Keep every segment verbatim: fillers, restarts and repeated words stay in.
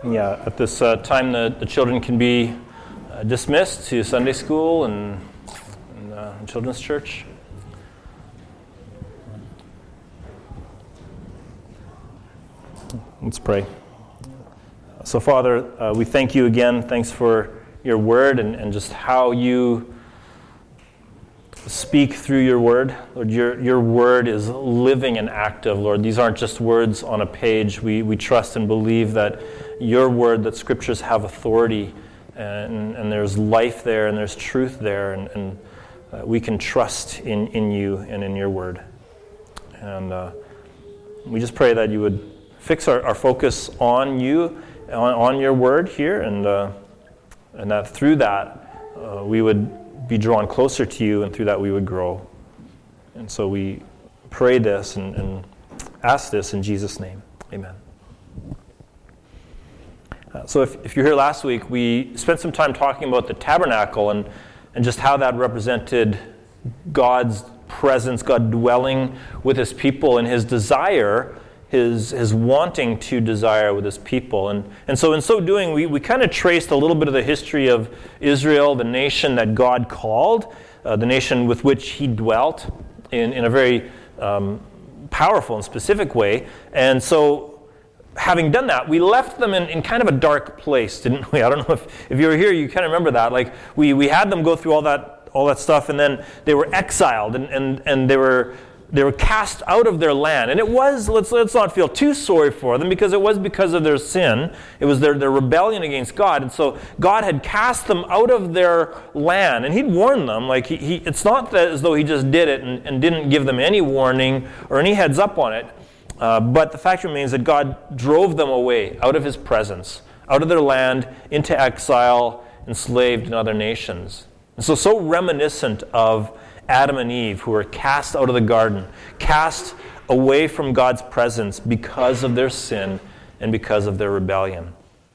Yeah, at this uh, time the, the children can be uh, dismissed to Sunday school and, and uh, children's church. Let's pray. So Father, uh, we thank you again. Thanks for your word and, and just how you speak through your word. Lord, your, your word is living and active, Lord. These aren't just words on a page. We, we trust and believe that your word, that scriptures have authority, and, and there's life there, and there's truth there, and, and uh, we can trust in, in you and in your word. And uh, we just pray that you would fix our, our focus on you, on, on your word here, and uh, and that through that uh, we would be drawn closer to you, and through that we would grow. And so we pray this and, and ask this in Jesus' name. Amen. Uh, so if, if you're here last week, we spent some time talking about the tabernacle and, and just how that represented God's presence, God dwelling with his people, and his desire, his his wanting to desire with his people. And, and so in so doing, we, we kind of traced a little bit of the history of Israel, the nation that God called, uh, the nation with which he dwelt in, in a very um, powerful and specific way. And so having done that, we left them in, in kind of a dark place, didn't we? I don't know if, if you were here, you kind of remember that. Like we, we had them go through all that all that stuff, and then they were exiled, and, and, and they were They were cast out of their land. And it was, let's let's not feel too sorry for them, because it was because of their sin. It was their, their rebellion against God. And so God had cast them out of their land. And he'd warned them. Like he, he it's not that as though he just did it and, and didn't give them any warning or any heads up on it. Uh, but the fact remains that God drove them away out of his presence, out of their land, into exile, enslaved in other nations. And so, so reminiscent of Adam and Eve, who were cast out of the garden, cast away from God's presence because of their sin and because of their rebellion.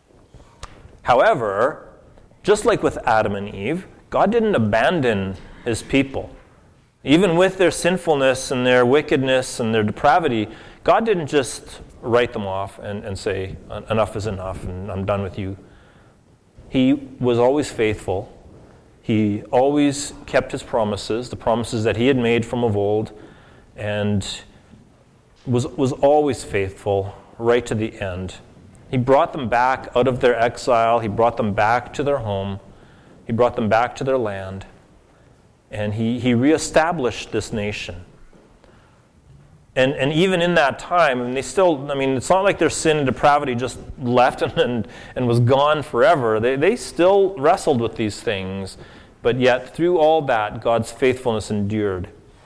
However, just like with Adam and Eve, God didn't abandon his people. Even with their sinfulness and their wickedness and their depravity, God didn't just write them off and, and say, enough is enough and I'm done with you. He was always faithful. He always kept his promises, the promises that he had made from of old, and was was always faithful right to the end. He brought them back out of their exile. He brought them back to their home. He brought them back to their land. And he, he reestablished this nation. And and even in that time, and they still, I mean, it's not like their sin and depravity just left and and, and was gone forever. They they still wrestled with these things, but yet through all that, God's faithfulness endured.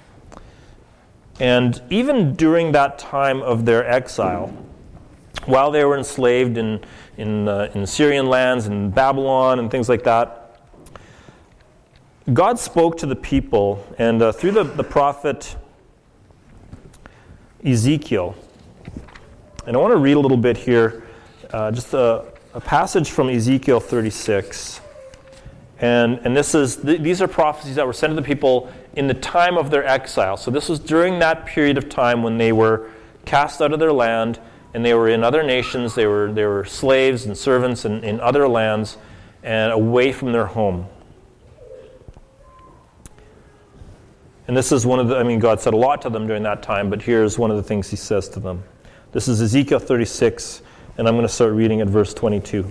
And even during that time of their exile, while they were enslaved in in uh, in Syrian lands and Babylon and things like that, God spoke to the people, and uh, through the, the prophet Ezekiel. And I want to read a little bit here, uh, just a, a passage from Ezekiel thirty-six. And and this is th- these are prophecies that were sent to the people in the time of their exile. So this was during that period of time when they were cast out of their land, and they were in other nations. They were they were slaves and servants in, in other lands and away from their home. And this is one of the, I mean, God said a lot to them during that time, but here's one of the things he says to them. This is Ezekiel thirty-six, and I'm going to start reading at verse twenty-two.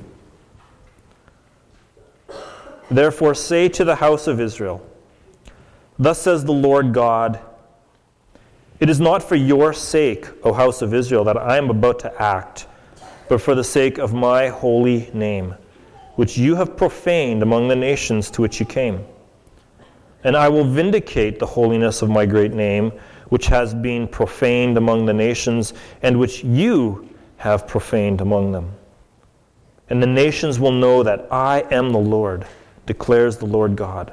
Therefore say to the house of Israel, thus says the Lord God, it is not for your sake, O house of Israel, that I am about to act, but for the sake of my holy name, which you have profaned among the nations to which you came. And I will vindicate the holiness of my great name, which has been profaned among the nations, and which you have profaned among them. And the nations will know that I am the Lord, declares the Lord God,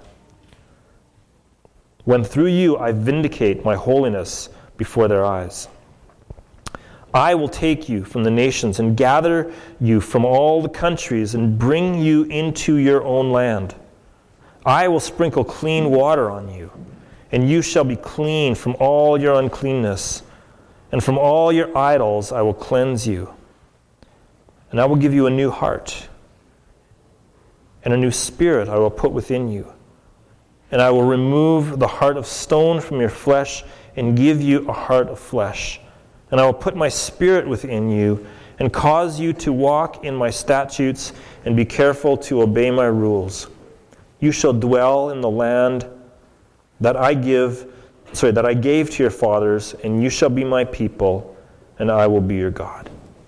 when through you I vindicate my holiness before their eyes. I will take you from the nations and gather you from all the countries and bring you into your own land. I will sprinkle clean water on you, and you shall be clean from all your uncleanness, and from all your idols I will cleanse you. And I will give you a new heart, and a new spirit I will put within you. And I will remove the heart of stone from your flesh and give you a heart of flesh. And I will put my spirit within you and cause you to walk in my statutes and be careful to obey my rules. You shall dwell in the land that I give, sorry, that I gave to your fathers, and you shall be my people, and I will be your God.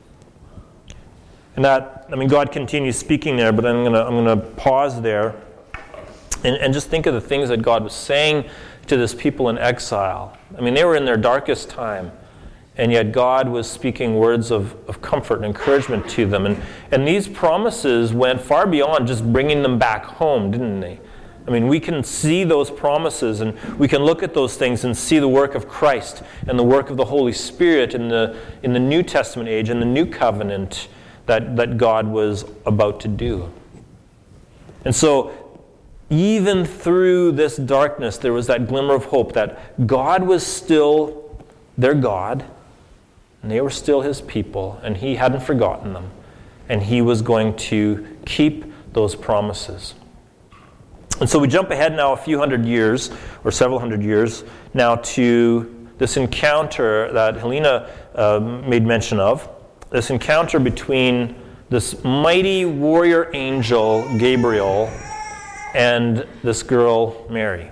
And that, I mean, God continues speaking there, but I'm gonna I'm gonna pause there and, and just think of the things that God was saying to this people in exile. I mean, they were in their darkest time, and yet God was speaking words of, of comfort and encouragement to them. And, and these promises went far beyond just bringing them back home, didn't they? I mean, we can see those promises, and we can look at those things and see the work of Christ and the work of the Holy Spirit in the in the New Testament age, in the New Covenant that, that God was about to do. And so, even through this darkness, there was that glimmer of hope that God was still their God, and they were still His people, and He hadn't forgotten them, and He was going to keep those promises. And so we jump ahead now a few hundred years, or several hundred years, now to this encounter that Helena uh, made mention of, this encounter between this mighty warrior angel, Gabriel, and this girl, Mary.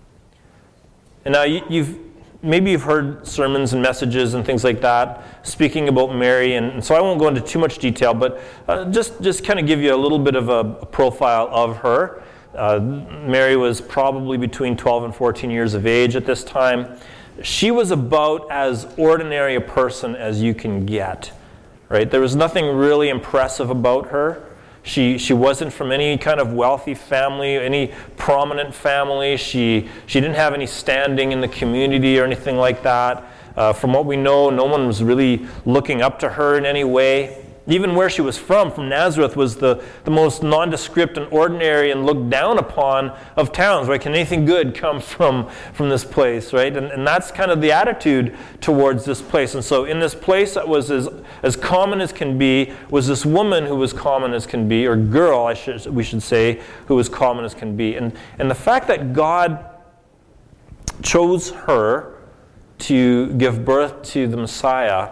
And now you, you've maybe you've heard sermons and messages and things like that speaking about Mary, and, and so I won't go into too much detail, but uh, just, just kind of give you a little bit of a, a profile of her. Uh, Mary was probably between twelve and fourteen years of age at this time. She was about as ordinary a person as you can get. Right? There was nothing really impressive about her. She she wasn't from any kind of wealthy family, any prominent family. She she didn't have any standing in the community or anything like that. Uh, from what we know, no one was really looking up to her in any way. Even where she was from, from Nazareth, was the, the most nondescript and ordinary and looked down upon of towns, right? Can anything good come from, from this place, right? And, and that's kind of the attitude towards this place. And so in this place that was as, as common as can be, was this woman who was common as can be, or girl, I should we should say, who was common as can be. And, and the fact that God chose her to give birth to the Messiah,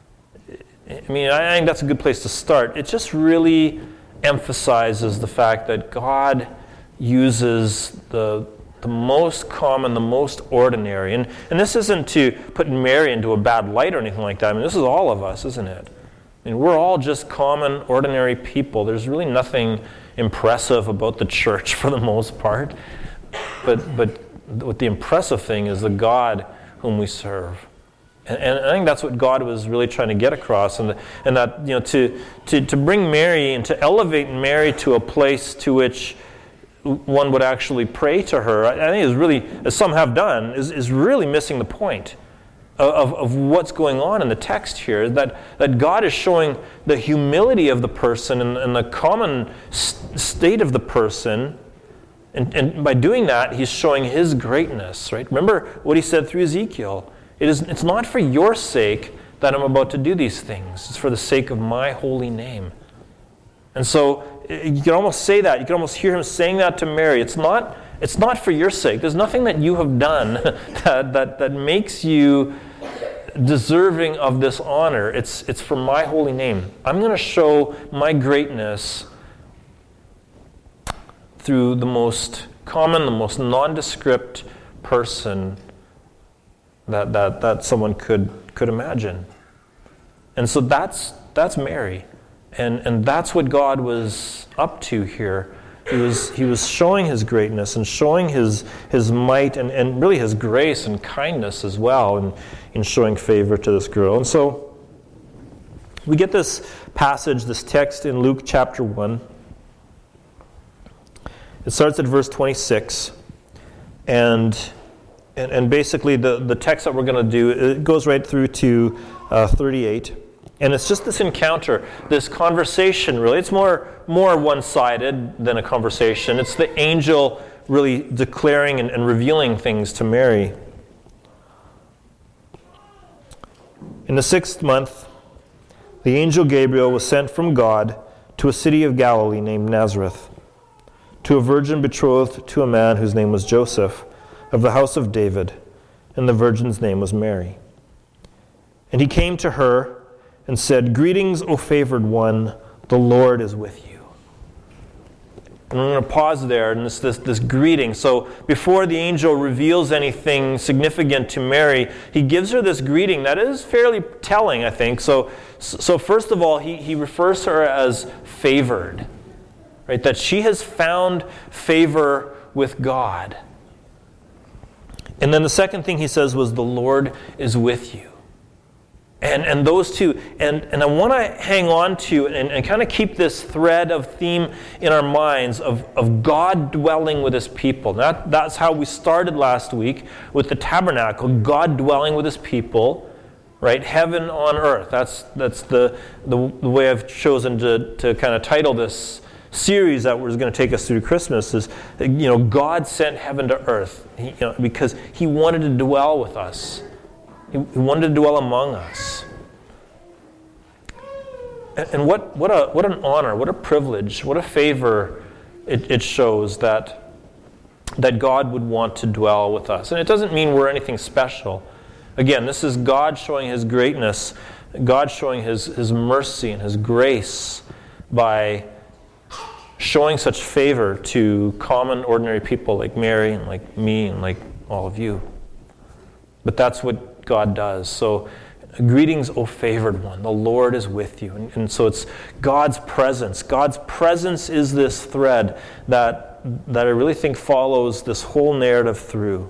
I mean, I think that's a good place to start. It just really emphasizes the fact that God uses the the most common, the most ordinary. And, and this isn't to put Mary into a bad light or anything like that. I mean, this is all of us, isn't it? I mean, we're all just common, ordinary people. There's really nothing impressive about the church for the most part. But, but what the impressive thing is the God whom we serve. And I think that's what God was really trying to get across, and, the, and that, you know, to, to, to bring Mary and to elevate Mary to a place to which one would actually pray to her, I think is really, as some have done, is, is really missing the point of, of what's going on in the text here, that, that God is showing the humility of the person and, and the common st- state of the person, and, and by doing that, He's showing His greatness, right? Remember what He said through Ezekiel. It is, it's not for your sake that I'm about to do these things. It's for the sake of my holy name. And so you can almost say that. You can almost hear Him saying that to Mary. It's not, it's not for your sake. There's nothing that you have done that, that, that makes you deserving of this honor. It's, it's for my holy name. I'm going to show my greatness through the most common, the most nondescript person that that that someone could could imagine. And so that's that's Mary. And and that's what God was up to here. He was he was showing His greatness and showing his his might and, and really His grace and kindness as well in, in showing favor to this girl. And so we get this passage, this text in Luke chapter one. It starts at verse twenty-six, and And, and basically the, the text that we're going to do, it goes right through to uh, thirty-eight. And it's just this encounter, this conversation really. It's more, more one-sided than a conversation. It's the angel really declaring and, and revealing things to Mary. In the sixth month, the angel Gabriel was sent from God to a city of Galilee named Nazareth, to a virgin betrothed to a man whose name was Joseph, of the house of David, and the virgin's name was Mary. And he came to her and said, "Greetings, O favored one, the Lord is with you." And I'm going to pause there and this, this, this greeting. So before the angel reveals anything significant to Mary, he gives her this greeting that is fairly telling, I think. So, so first of all, he, he refers to her as favored, right? That she has found favor with God. And then the second thing he says was, "The Lord is with you." And and those two, and, and I want to hang on to and, and kind of keep this thread of theme in our minds of, of God dwelling with his people. That, that's how we started last week with the tabernacle, God dwelling with his people, right? Heaven on earth. That's that's the, the, the way I've chosen to, to kind of title this series that was going to take us through Christmas is, you know, God sent heaven to earth, he, you know, because he wanted to dwell with us. He wanted to dwell among us. And what, what, a, what an honor, what a privilege, what a favor it, it shows that, that God would want to dwell with us. And it doesn't mean we're anything special. Again, this is God showing his greatness, God showing his, his mercy and his grace by showing such favor to common, ordinary people like Mary and like me and like all of you. But that's what God does. So, greetings, O favored one. The Lord is with you. And, and so it's God's presence. God's presence is this thread that, that I really think follows this whole narrative through.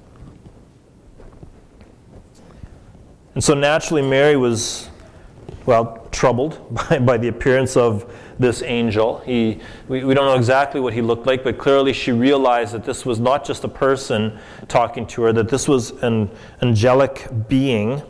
And so naturally Mary was, well, troubled by, by the appearance of this angel. He, we, we don't know exactly what he looked like, but clearly she realized that this was not just a person talking to her, that this was an angelic being.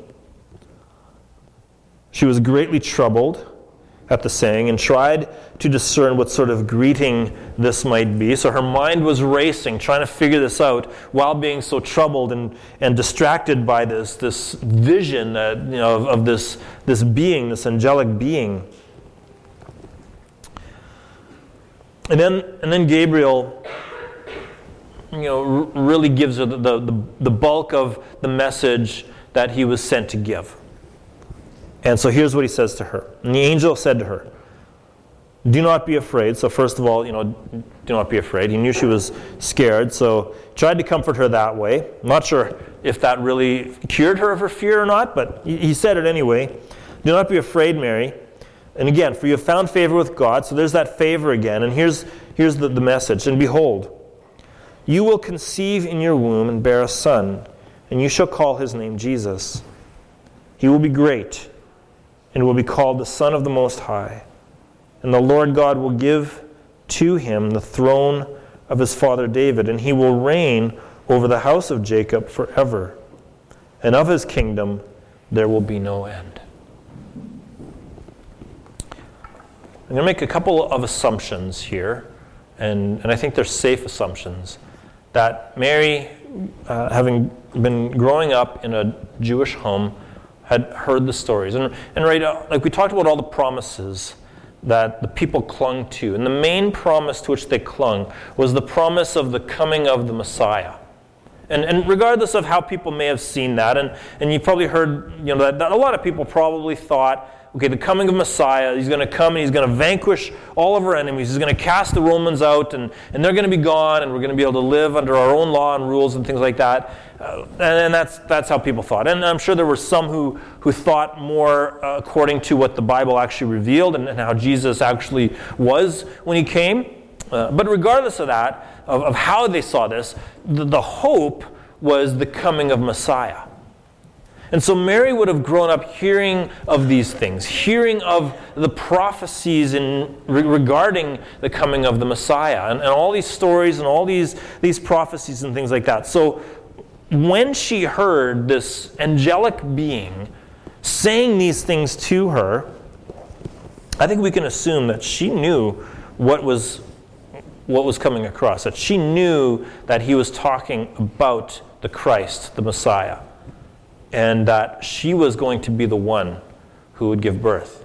She was greatly troubled at the saying and tried to discern what sort of greeting this might be. So her mind was racing, trying to figure this out while being so troubled and, and distracted by this, this vision that, you know, of, of this, this being, this angelic being. And then, and then Gabriel, you know, r- really gives her the, the, the bulk of the message that he was sent to give. And so here's what he says to her. And the angel said to her, "Do not be afraid." So first of all, you know, do not be afraid. He knew she was scared, so tried to comfort her that way. I'm not sure if that really cured her of her fear or not, but he said it anyway. "Do not be afraid, Mary. And again, for you have found favor with God." So there's that favor again. And here's, here's the, the message. "And behold, you will conceive in your womb and bear a son, and you shall call his name Jesus. He will be great, and will be called the Son of the Most High. And the Lord God will give to him the throne of his father David, and he will reign over the house of Jacob forever. And of his kingdom there will be no end." I'm going to make a couple of assumptions here, and, and I think they're safe assumptions, that Mary, uh, having been growing up in a Jewish home, had heard the stories. And, and right, uh, like we talked about all the promises that the people clung to. And the main promise to which they clung was the promise of the coming of the Messiah. And, and regardless of how people may have seen that, and, and you probably heard, you know, that, that a lot of people probably thought, okay, the coming of Messiah, he's going to come and he's going to vanquish all of our enemies. He's going to cast the Romans out, and, and they're going to be gone, and we're going to be able to live under our own law and rules and things like that. Uh, and, and that's that's how people thought. And I'm sure there were some who, who thought more uh, according to what the Bible actually revealed and, and how Jesus actually was when he came. Uh, but regardless of that, of, of how they saw this, the, the hope was the coming of Messiah. And so Mary would have grown up hearing of these things, hearing of the prophecies in re- regarding the coming of the Messiah, and, and all these stories and all these, these prophecies and things like that. So when she heard this angelic being saying these things to her, I think we can assume that she knew what was, what was coming across, that she knew that he was talking about the Christ, the Messiah, and that she was going to be the one who would give birth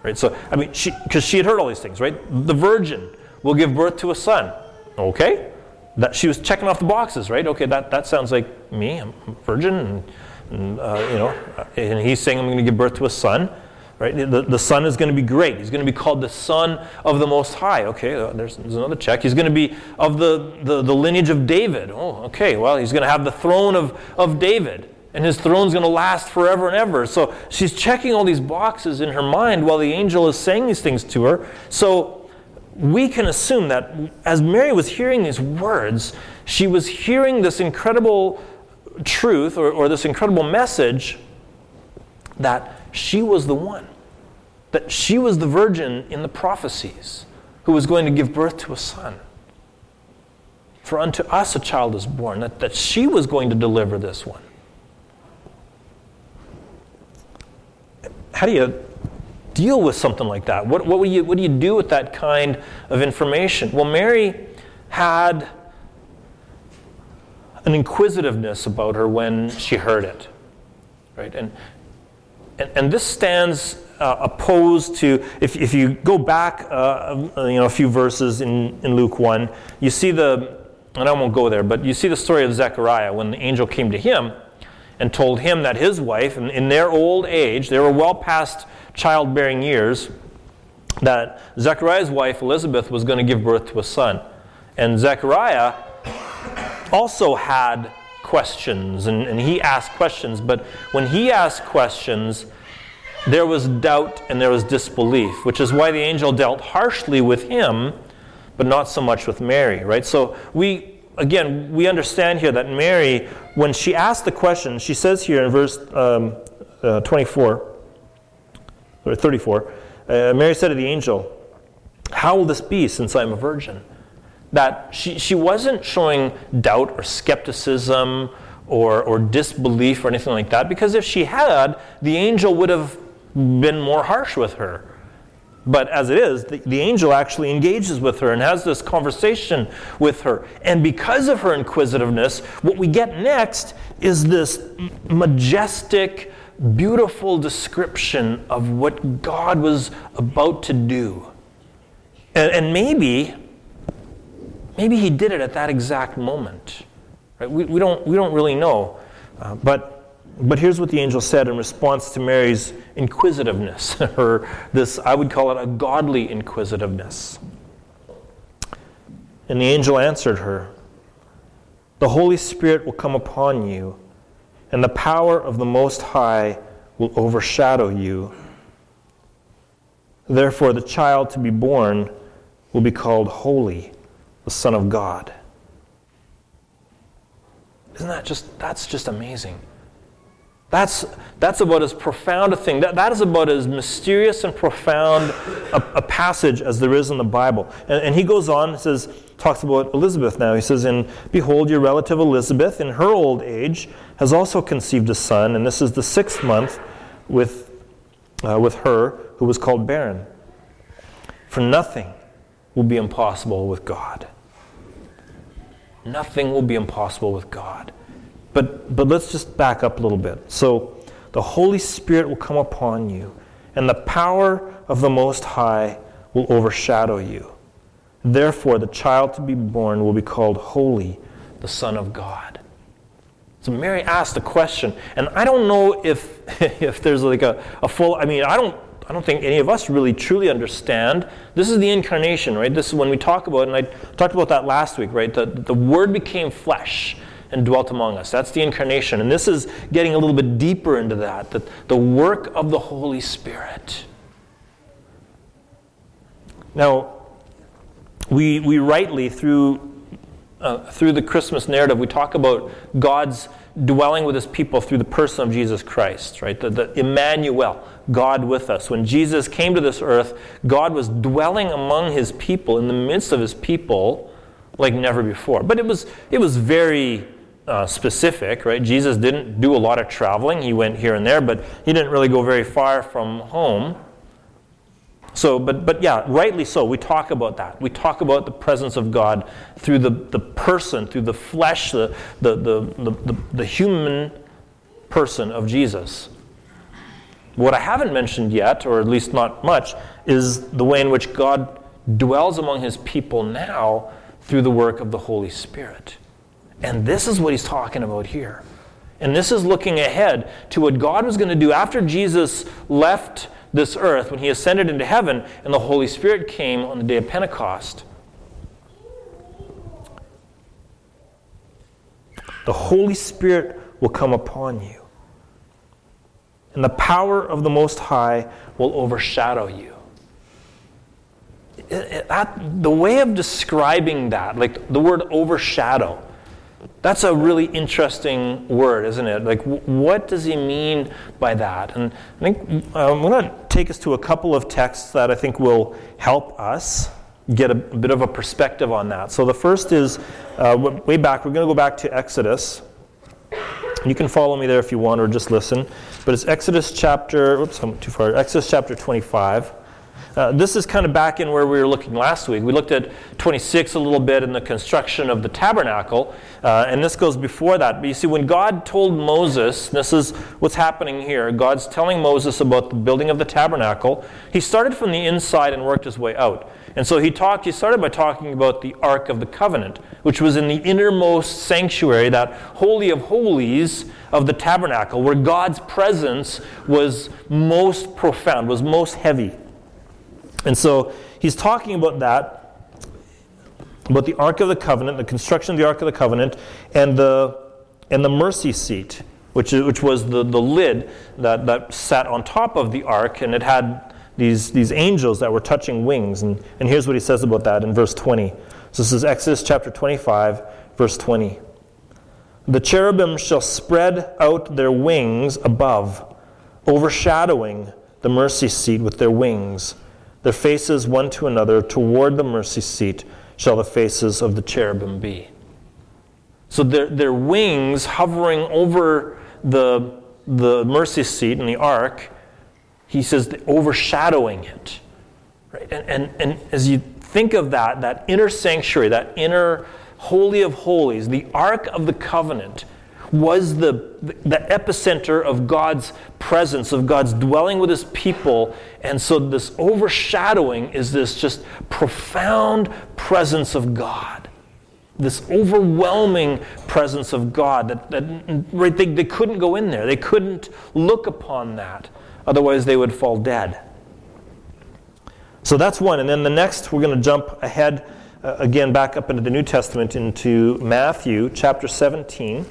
Right? So, I mean, she because she had heard all these things, right? The virgin will give birth to a son. Okay. That she was checking off the boxes, right? Okay, that, that sounds like me. I'm a virgin, and, and uh, you know, and he's saying I'm going to give birth to a son, right? The, the son is going to be great. He's going to be called the Son of the Most High. Okay, uh, there's, there's another check. He's going to be of the, the, the lineage of David. Oh, okay, well, he's going to have the throne of, of David, and his throne's going to last forever and ever. So she's checking all these boxes in her mind while the angel is saying these things to her. So we can assume that as Mary was hearing these words, she was hearing this incredible truth or, or this incredible message that she was the one, that she was the virgin in the prophecies who was going to give birth to a son. For unto us a child is born, that, that she was going to deliver this one. How do you deal with something like that? What, what, would you, what do you do with that kind of information? Well, Mary had an inquisitiveness about her when she heard it, right? And and, and this stands uh, opposed to, if, if you go back uh, you know, a few verses in, in Luke one, you see the, and I won't go there, but you see the story of Zechariah when the angel came to him and told him that his wife, in, in their old age, they were well past childbearing years, that Zechariah's wife Elizabeth was going to give birth to a son. And Zechariah also had questions, and, and he asked questions, but when he asked questions, there was doubt and there was disbelief, which is why the angel dealt harshly with him, but not so much with Mary, right? So we, again, we understand here that Mary, when she asked the question, she says here in verse um, uh, twenty-four, or thirty-four, uh, Mary said to the angel, "How will this be since I'm a virgin?" That she, she wasn't showing doubt or skepticism or, or disbelief or anything like that, because if she had, the angel would have been more harsh with her. But as it is, the, the angel actually engages with her and has this conversation with her. And because of her inquisitiveness, what we get next is this majestic, beautiful description of what God was about to do. And, and maybe, maybe he did it at that exact moment. Right? We, we don't we don't really know. Uh, but but here's what the angel said in response to Mary's inquisitiveness, or this, I would call it a godly inquisitiveness. And the angel answered her, "The Holy Spirit will come upon you, and the power of the Most High will overshadow you. Therefore, the child to be born will be called Holy, the Son of God." Isn't that just, that's just amazing. That's that's about as profound a thing. That, that is about as mysterious and profound a, a passage as there is in the Bible. And, and he goes on, says, talks about Elizabeth now. He says, "And behold, your relative Elizabeth, in her old age, has also conceived a son, and this is the sixth month with uh, with her who was called barren. For nothing will be impossible with God." Nothing will be impossible with God. But but let's just back up a little bit. So the Holy Spirit will come upon you, and the power of the Most High will overshadow you. Therefore, the child to be born will be called Holy, the Son of God. So Mary asked a question, and I don't know if if there's like a, a full, I mean, I don't I don't think any of us really truly understand. This is the incarnation, right? This is when we talk about, and I talked about that last week, right? The, the Word became flesh and dwelt among us. That's the incarnation. And this is getting a little bit deeper into that, the, the work of the Holy Spirit. Now, we we rightly, through uh, through the Christmas narrative, we talk about God's dwelling with his people through the person of Jesus Christ, right? The, the Emmanuel, God with us. When Jesus came to this earth, God was dwelling among his people, in the midst of his people, like never before. But it was it was very uh, specific, right? Jesus didn't do a lot of traveling. He went here and there, but he didn't really go very far from home. So, but but yeah, rightly so. We talk about that. We talk about the presence of God through the, the person, through the flesh, the the, the the the the human person of Jesus. What I haven't mentioned yet, or at least not much, is the way in which God dwells among his people now through the work of the Holy Spirit. And this is what he's talking about here. And this is looking ahead to what God was going to do after Jesus left this earth, when he ascended into heaven and the Holy Spirit came on the day of Pentecost. The Holy Spirit will come upon you, and the power of the Most High will overshadow you. It, it, that, the way of describing that, like the word overshadow, that's a really interesting word, isn't it? Like, w- what does he mean by that? And I think uh, I'm going to take us to a couple of texts that I think will help us get a, a bit of a perspective on that. So the first is, uh, way back, we're going to go back to Exodus. You can follow me there if you want, or just listen. But it's Exodus chapter, oops, I'm too far, Exodus chapter twenty-five. Uh, this is kind of back in where we were looking last week. We looked at twenty-six a little bit in the construction of the tabernacle, uh, and this goes before that. But you see, when God told Moses, this is what's happening here, God's telling Moses about the building of the tabernacle. He started from the inside and worked his way out. And so he talked. He started by talking about the Ark of the Covenant, which was in the innermost sanctuary, that Holy of Holies of the tabernacle, where God's presence was most profound, was most heavy. And so he's talking about that, about the Ark of the Covenant, the construction of the Ark of the Covenant, and the and the mercy seat, which which was the, the lid that, that sat on top of the Ark, and it had these, these angels that were touching wings. And, and here's what he says about that in verse twenty. So this is Exodus chapter twenty-five, verse twenty. The cherubim shall spread out their wings above, overshadowing the mercy seat with their wings. Their faces one to another, toward the mercy seat shall the faces of the cherubim be. So their, their wings hovering over the, the mercy seat in the ark, he says, overshadowing it. Right? And, and, and as you think of that, that inner sanctuary, that inner Holy of Holies, the Ark of the Covenant, was the, the, the epicenter of God's presence, of God's dwelling with his people. And so this overshadowing is this just profound presence of God. This overwhelming presence of God that, that right, they, they couldn't go in there. They couldn't look upon that. Otherwise they would fall dead. So that's one. And then the next, we're going to jump ahead uh, again back up into the New Testament, into Matthew chapter seventeen.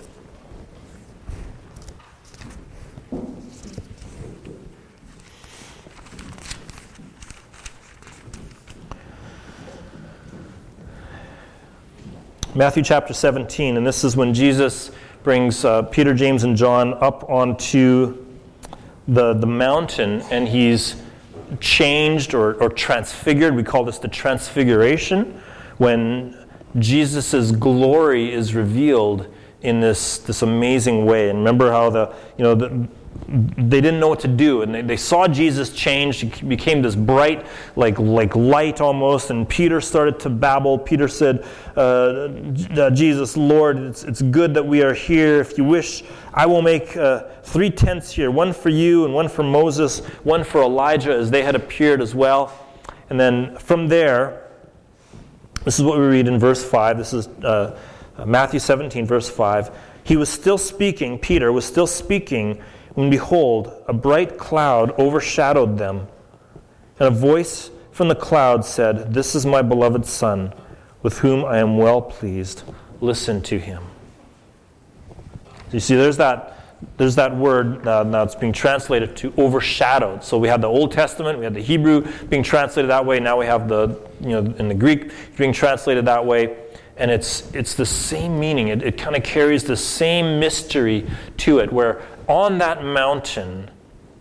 Matthew chapter seventeen, and this is when Jesus brings uh, Peter, James, and John up onto the, the mountain, and he's changed or, or transfigured. We call this the transfiguration, when Jesus' glory is revealed in this, this amazing way. And remember how the you know the they didn't know what to do, and they, they saw Jesus change. He became this bright, like like light almost, and Peter started to babble. Peter said, uh, Jesus, Lord, it's, it's good that we are here. If you wish, I will make uh, three tents here, one for you and one for Moses, one for Elijah, as they had appeared as well. And then from there, this is what we read in verse five. This is uh, Matthew seventeen, verse five. He was still speaking, Peter was still speaking, when behold, a bright cloud overshadowed them, and a voice from the cloud said, "This is my beloved Son, with whom I am well pleased. Listen to him." So you see, there's that there's that word uh, now it's being translated to overshadowed. So we had the Old Testament, we had the Hebrew being translated that way. Now we have the you know in the Greek being translated that way. And it's it's the same meaning. It, it kind of carries the same mystery to it, where on that mountain,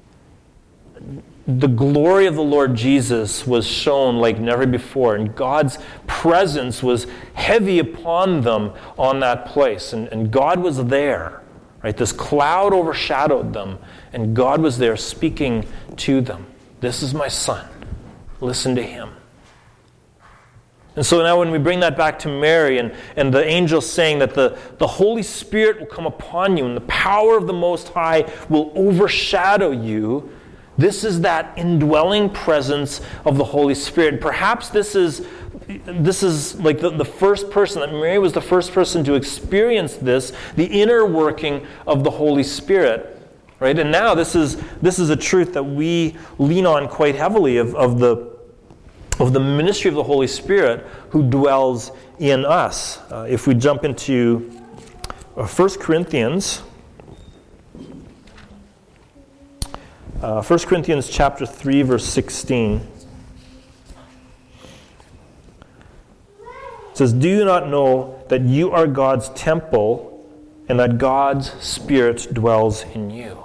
the glory of the Lord Jesus was shown like never before, and God's presence was heavy upon them on that place, and, and God was there. Right? This cloud overshadowed them, and God was there speaking to them. This is my Son. Listen to him. And so now when we bring that back to Mary, and, and the angel saying that the, the Holy Spirit will come upon you and the power of the Most High will overshadow you, This is that indwelling presence of the Holy Spirit. Perhaps this is this is like the, the first person, that Mary was the first person to experience this, the inner working of the Holy Spirit. Right? And now this is this is a truth that we lean on quite heavily of, of the of the ministry of the Holy Spirit who dwells in us. Uh, if we jump into uh, First Corinthians, uh, First Corinthians chapter three, verse sixteen. It says, "Do you not know that you are God's temple and that God's Spirit dwells in you?"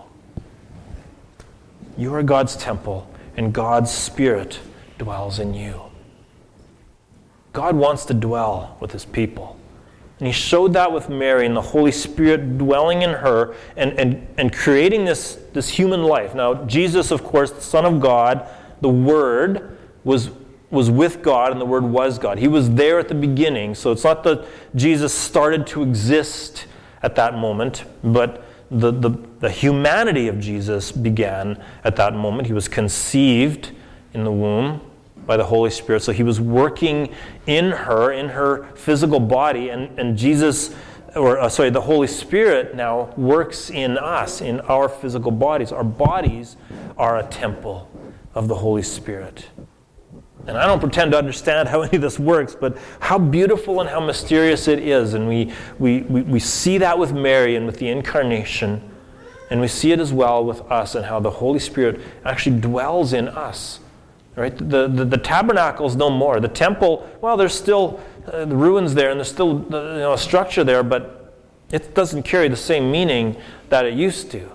You are God's temple, and God's Spirit dwells in you. God wants to dwell with his people. And he showed that with Mary and the Holy Spirit dwelling in her and, and, and creating this, this human life. Now, Jesus, of course, the Son of God, the Word, was, was with God, and the Word was God. He was there at the beginning. So it's not that Jesus started to exist at that moment, but The, the, the humanity of Jesus began at that moment. He was conceived in the womb by the Holy Spirit. So he was working in her, in her physical body. And, and Jesus, or uh, sorry, the Holy Spirit now works in us, in our physical bodies. Our bodies are a temple of the Holy Spirit. And I don't pretend to understand how any of this works, but how beautiful and how mysterious it is. And we, we, we, we see that with Mary and with the Incarnation. And we see it as well with us and how the Holy Spirit actually dwells in us. Right? The, the, the tabernacle is no more. The temple, well, there's still uh, the ruins there and there's still uh, you know, a structure there, but it doesn't carry the same meaning that it used to.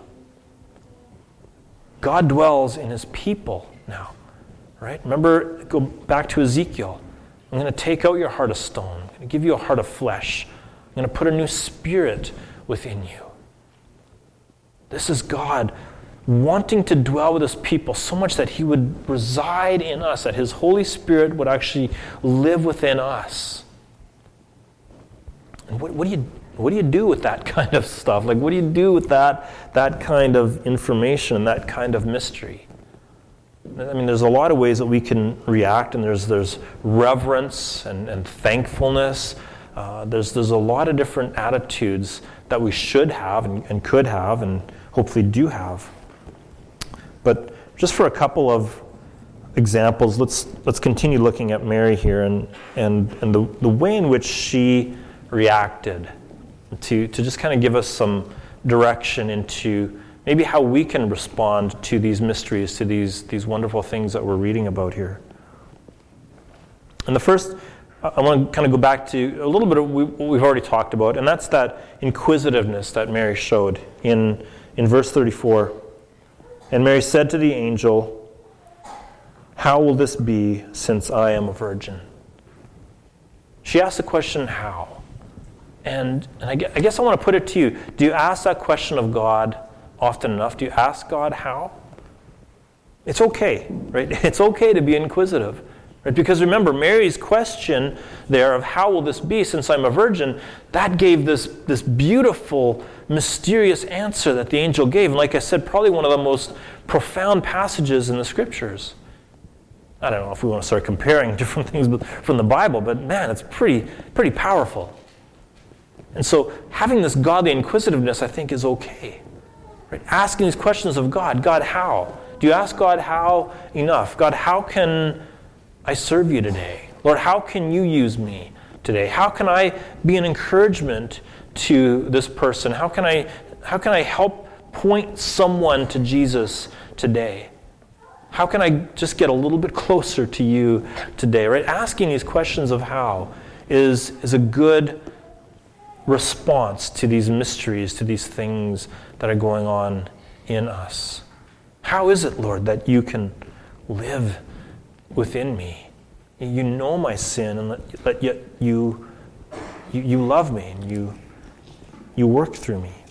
God dwells in his people now. Right? Remember, go back to Ezekiel. I'm going to take out your heart of stone. I'm going to give you a heart of flesh. I'm going to put a new spirit within you. This is God wanting to dwell with his people so much that he would reside in us, that his Holy Spirit would actually live within us. And what, what do you what do you do with that kind of stuff? Like, what do you do with that that kind of information, that kind of mystery? I mean, there's a lot of ways that we can react, and there's there's reverence and, and thankfulness. Uh, there's there's a lot of different attitudes that we should have and, and could have and hopefully do have. But just for a couple of examples, let's let's continue looking at Mary here and and, and the, the way in which she reacted to, to just kind of give us some direction into maybe how we can respond to these mysteries, to these, these wonderful things that we're reading about here. And the first, I want to kind of go back to a little bit of what we've already talked about, and that's that inquisitiveness that Mary showed in, in verse thirty-four. "And Mary said to the angel, 'How will this be, since I am a virgin?'" She asked the question, how? And, and I, I guess I want to put it to you. Do you ask that question of God often enough? Do you ask God how? It's okay, right? It's okay to be inquisitive, right? Because remember, Mary's question there of how will this be since I'm a virgin, that gave this, this beautiful, mysterious answer that the angel gave. And like I said, probably one of the most profound passages in the Scriptures. I don't know if we want to start comparing different things from the Bible, but man, it's pretty, pretty powerful. And so having this godly inquisitiveness, I think, is okay. Right? Asking these questions of God. God, how? Do you ask God how enough? God, how can I serve you today? Lord, how can you use me today? How can I be an encouragement to this person? How can I, how can I help point someone to Jesus today? How can I just get a little bit closer to you today? Right? Asking these questions of how is, is a good response to these mysteries, to these things that are going on in us. How is it, Lord, that you can live within me? You know my sin, and that, that yet you, you you love me and you you work through me.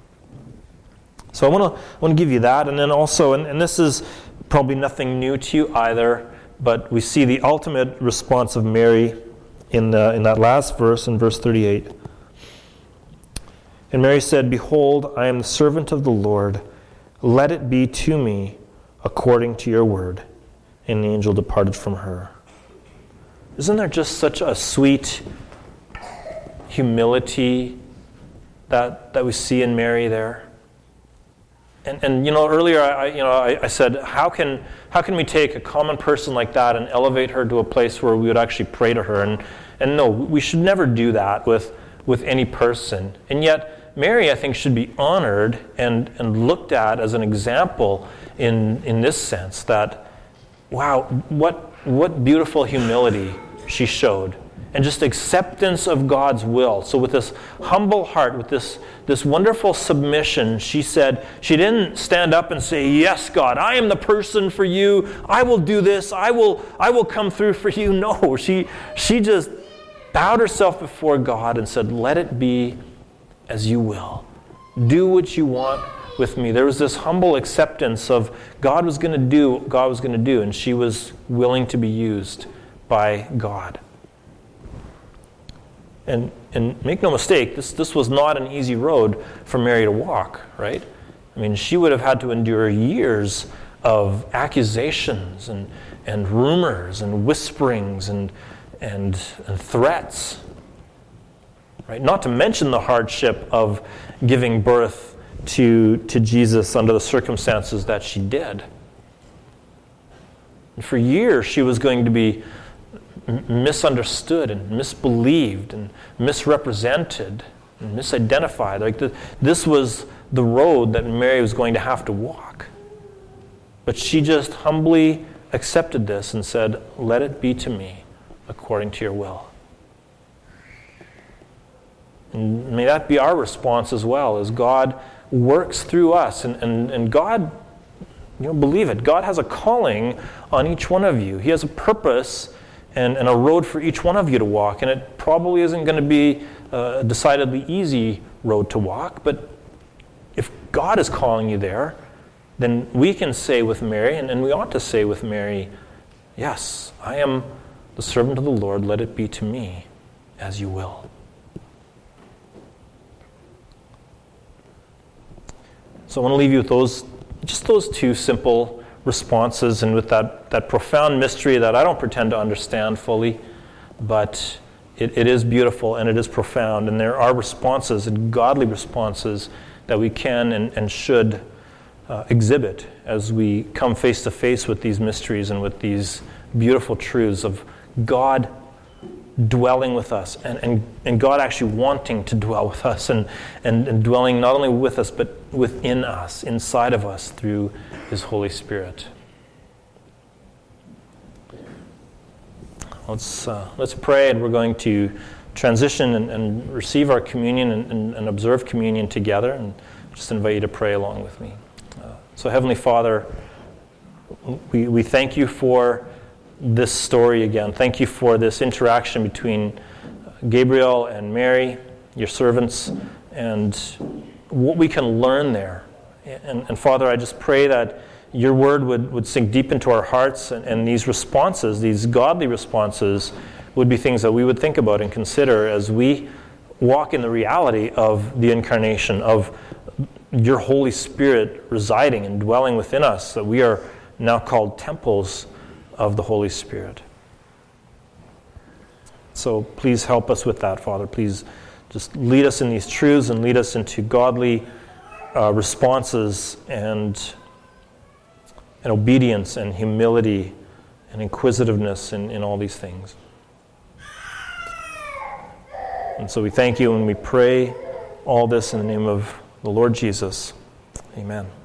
So I want to I want to give you that, and then also, and, and this is probably nothing new to you either, but we see the ultimate response of Mary in the, in that last verse, in verse thirty-eight. "And Mary said, 'Behold, I am the servant of the Lord. Let it be to me according to your word." And the angel departed from her. Isn't there just such a sweet humility that, that we see in Mary there? And, and you know, earlier I, you know, I, I said, how can how can we take a common person like that and elevate her to a place where we would actually pray to her? And and no, we should never do that with with any person. And yet, Mary, I think, should be honored and, and looked at as an example in in this sense that, wow, what what beautiful humility she showed. And just acceptance of God's will. So with this humble heart, with this, this wonderful submission, she said, she didn't stand up and say, "Yes, God, I am the person for you. I will do this. I will I will come through for you." No, she she just bowed herself before God and said, "Let it be as you will. Do what you want with me." There was this humble acceptance of God was going to do what God was going to do, and she was willing to be used by God. And and make no mistake, this, this was not an easy road for Mary to walk, right? I mean, she would have had to endure years of accusations and, and rumors and whisperings and, and, and threats, right? Not to mention the hardship of giving birth to, to Jesus under the circumstances that she did. And for years, she was going to be misunderstood and misbelieved and misrepresented and misidentified. Like the, this was the road that Mary was going to have to walk. But she just humbly accepted this and said, "Let it be to me according to your will." And may that be our response as well, as God works through us. And, and, and God, you know, believe it, God has a calling on each one of you. He has a purpose And, and a road for each one of you to walk. And it probably isn't going to be a decidedly easy road to walk, but if God is calling you there, then we can say with Mary, and, and we ought to say with Mary, "Yes, I am the servant of the Lord. Let it be to me as you will." So I want to leave you with those, just those two simple responses, and with that, that profound mystery that I don't pretend to understand fully, but it, it is beautiful and it is profound, and there are responses and godly responses that we can and, and should uh, exhibit as we come face to face with these mysteries and with these beautiful truths of God dwelling with us, and, and, and God actually wanting to dwell with us, and, and, and dwelling not only with us but within us, inside of us through His Holy Spirit. Let's uh, let's pray, and we're going to transition and, and receive our communion and, and, and observe communion together, and just invite you to pray along with me. Uh, so Heavenly Father, we, we thank you for this story again. Thank you for this interaction between Gabriel and Mary, your servants, and what we can learn there. And, and Father, I just pray that your word would, would sink deep into our hearts, and, and these responses, these godly responses, would be things that we would think about and consider as we walk in the reality of the incarnation, of your Holy Spirit residing and dwelling within us, that we are now called temples of the Holy Spirit. So please help us with that, Father. Please just lead us in these truths and lead us into godly uh, responses and, and obedience and humility and inquisitiveness in, in all these things. And so we thank you and we pray all this in the name of the Lord Jesus. Amen.